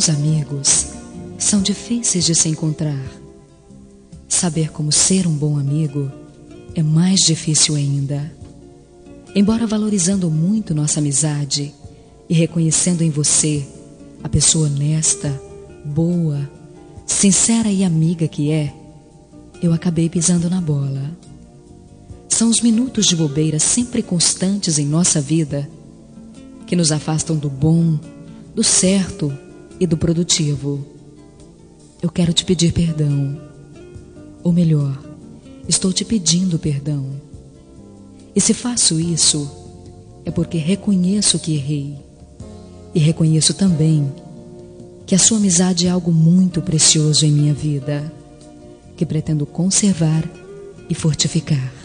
Bons amigos são difíceis de se encontrar. Saber como ser um bom amigo é mais difícil ainda. Embora valorizando muito nossa amizade e reconhecendo em você a pessoa honesta, boa, sincera e amiga que é, eu acabei pisando na bola. São os minutos de bobeira sempre constantes em nossa vida que nos afastam do bom, do certo e do produtivo. Eu quero te pedir perdão. Ou melhor, estou te pedindo perdão. E se faço isso, é porque reconheço que errei. E reconheço também que a sua amizade é algo muito precioso em minha vida, que pretendo conservar e fortificar.